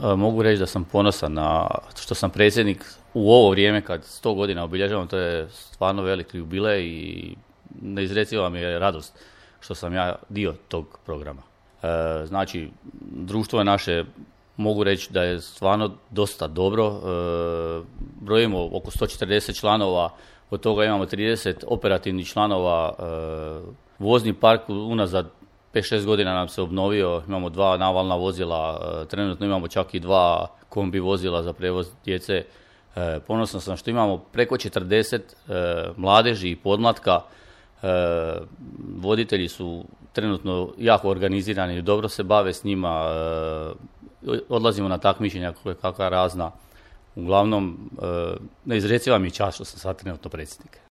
Mogu reći da sam ponosan na što sam predsjednik u ovo vrijeme kad 100 godina obilježavam, to je stvarno veliki jubilej i neizreciva mi je radost što sam ja dio tog programa. Znači, društvo je naše, mogu reći da je stvarno dosta dobro. Brojimo oko 140 članova, od toga imamo 30 operativnih članova. Vozni park unazad 5-6 godina nam se obnovio, imamo 2 navalna vozila, trenutno imamo čak i 2 kombi vozila za prevoz djece. Ponosan sam što imamo preko 40 mladeži i podmlatka. Voditelji su trenutno jako organizirani i dobro se bave s njima. Odlazimo na takmičenja kakva razna. Uglavnom, neizreciva mi je čast što sam sad trenutno predsjednik.